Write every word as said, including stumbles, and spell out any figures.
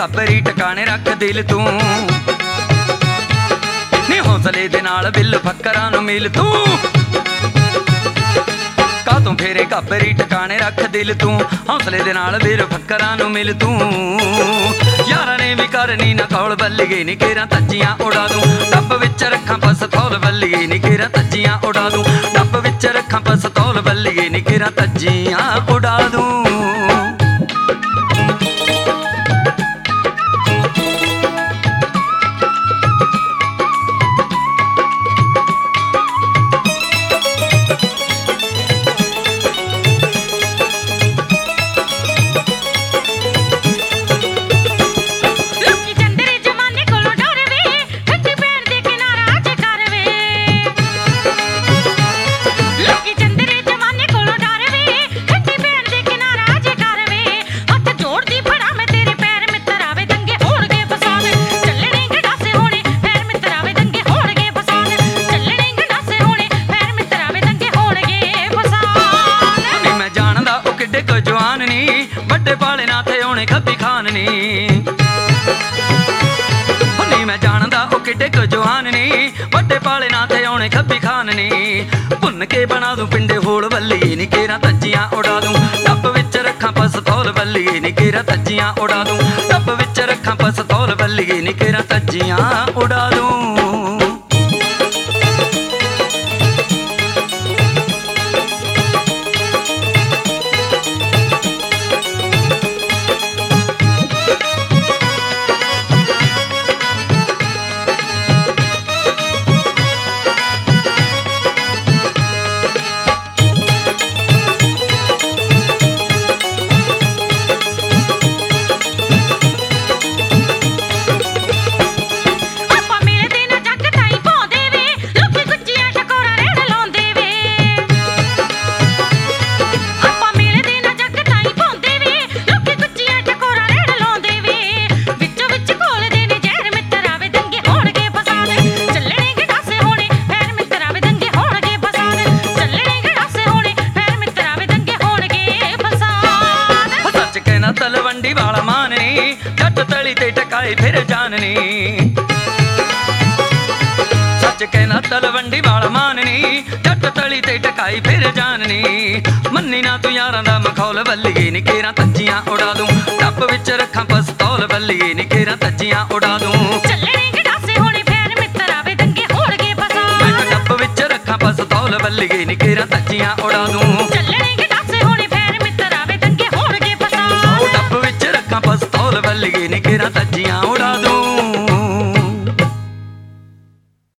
काबरी टकाने रख दिल तू नी हौसले दे नाल बिल फक्करां नूं मिल तू का तू फेरे काबरी टकाने रख दिल तू हौसले दे नाल बिल फक्करां नूं मिल तू यारां ने भी करनी ना कौल बल्लीए नी केरा तज्जियां उड़ा दूं डब्ब विच रखां पस्तौल बल्लीए नी केरा तज्जियां उड़ा दूं डब्ब विच रखां पस्तौल बल्लीए नी केरा तज्जियां उड़ा दूं। बड़े पाले ना थे होने खब्बी खान नी नी मैं जानदा ओ किड्डे को जवान नी बड़े पाले ना थे होने खब्बी खान नी भुन के बना दूं पिंडे होल बल्ली नी केरा तज्जियां उड़ा दूं डब्ब विच रखां पस्तौल बल्ली नी केरा तज्जियां उड़ा दूं डब्ब विच रखां पस्तौल बल्ली नी केरा तज्जियां उड़ा दूं। तलवंडी वाला माननी जट तली ते टकाए फिर जाननी सच कहना तलवंडी वाला माननी जट तली ते टकाई फिर जाननी मन्नी ना तू यारां दा मखौल बल्लीए नी केरा तज्जियां उड़ा दूं डब्ब विच रखां पस्तौल बल्लीए नी केरा तज्जियां उड़ा दूं चलने गड़ासे होने फैर मित्र आवे दंगे होणगे फसाद मैं डब्ब विच रखां पस्तौल बल्लीए नी केरा तज्जियां उड़ा दूं।